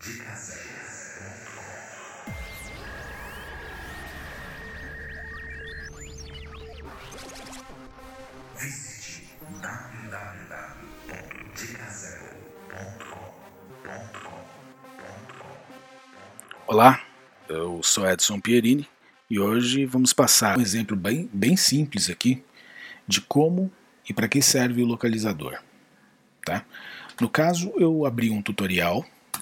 Visite www.dicazero.com. Olá, eu sou Edson Pierini e hoje vamos passar um exemplo bem simples aqui de como e para que serve o localizador. Tá? No caso, eu abri um tutorial.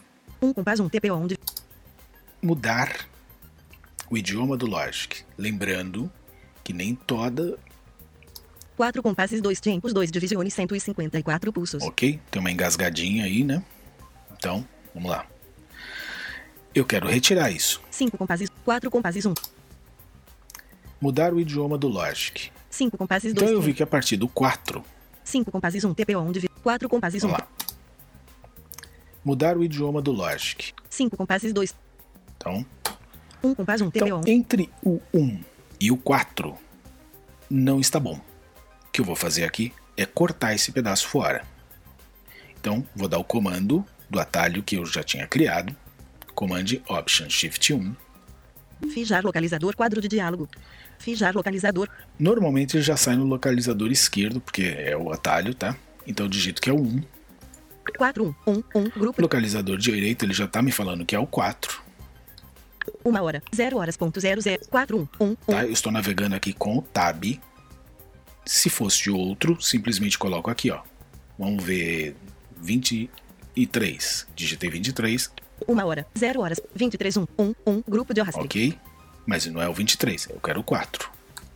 Mudar o idioma do Logic. Lembrando que nem toda... 4 compasses, 2 tempos, 2 divisione, 154 pulsos. Ok, tem uma engasgadinha aí, né? Então, vamos lá. Eu quero retirar isso. 5 compasses, 4 compasses, 1. Mudar o idioma do Logic. 5 compasses, 2 Então eu vi que a partir do 4... 5 compasses, 1 TPO, 4 compasses, 1. Vamos lá. Mudar o idioma do Logic. 5 compasses, 2. Então, 1 compass, 1 TPO. então, entre o 1 e o 4, não está bom. O que eu vou fazer aqui é cortar esse pedaço fora. Então, vou dar o comando do atalho que eu já tinha criado. Command Option Shift 1. Fijar localizador, quadro de diálogo. Fijar localizador. Normalmente ele já sai no localizador esquerdo, porque é o atalho, tá? Então eu digito que é o 1. 4, 1, 1, grupo. Localizador direito, ele já tá me falando que é o 4. 1 hora, 0 horas, ponto 00, 4, 1, 1, 1. Tá? Eu estou navegando aqui com o Tab. Se fosse outro, simplesmente coloco aqui, ó. Vamos ver 23. Digitei 23. 1 hora, 0 horas, 23, 1, 1, 1, grupo de arraste. Ok, mas não é o 23, eu quero o 4.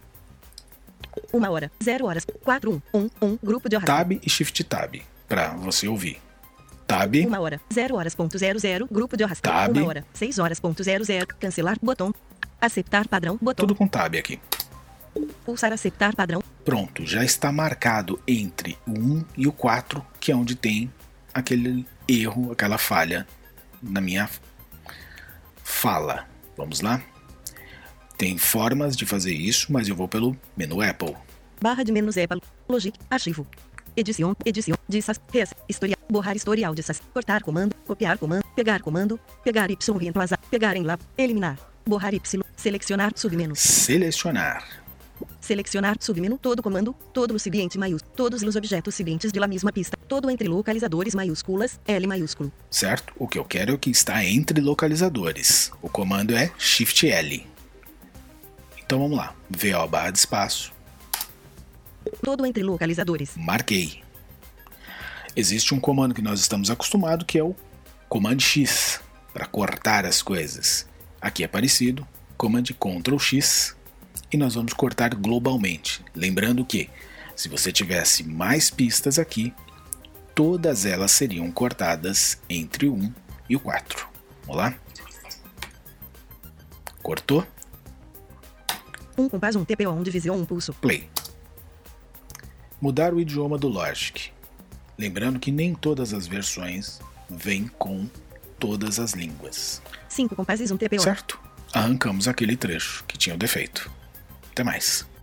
1 hora, 0 horas, 4, 1, 1, 1, grupo de arraste. Tab e Shift Tab, pra você ouvir. Tab. 1 hora, 0 horas, ponto 00, grupo de arraste. Tab. 1 hora, 6 horas, ponto 00, cancelar, botão. Aceitar padrão, botão. Tudo com Tab aqui. Pulsar aceitar padrão. Pronto, já está marcado entre o 1 e o 4, que é onde tem aquele erro, aquela falha na minha fala. Vamos lá? Tem formas de fazer isso, mas eu vou pelo menu Apple. Barra de menos Apple, Logic, arquivo. Edição, dissas, res, historial, borrar historial dissas, cortar comando, copiar comando, pegar Y, reemplazar, pegar em lá, eliminar, borrar Y, selecionar, submenu. Selecionar, submenu, todo comando, todo no seguinte maiúsculo, todos os objetos seguintes de la mesma pista, todo entre localizadores maiúsculas, L maiúsculo. Certo? O que eu quero é o que está entre localizadores. O comando é Shift L. Então vamos lá. VO barra de espaço. Todo entre localizadores. Marquei. Existe um comando que nós estamos acostumados, que é o Command X, para cortar as coisas. Aqui é parecido. Command Ctrl X. E nós vamos cortar globalmente. Lembrando que, se você tivesse mais pistas aqui, todas elas seriam cortadas entre o 1 e o 4. Vamos lá? Cortou? 1 compás, 1 TPO, 1 divisão, 1 pulso. Play. Mudar o idioma do Logic. Lembrando que nem todas as versões vêm com todas as línguas. 5 compasses, 1 TPO. Certo? Arrancamos aquele trecho que tinha o defeito. Até mais.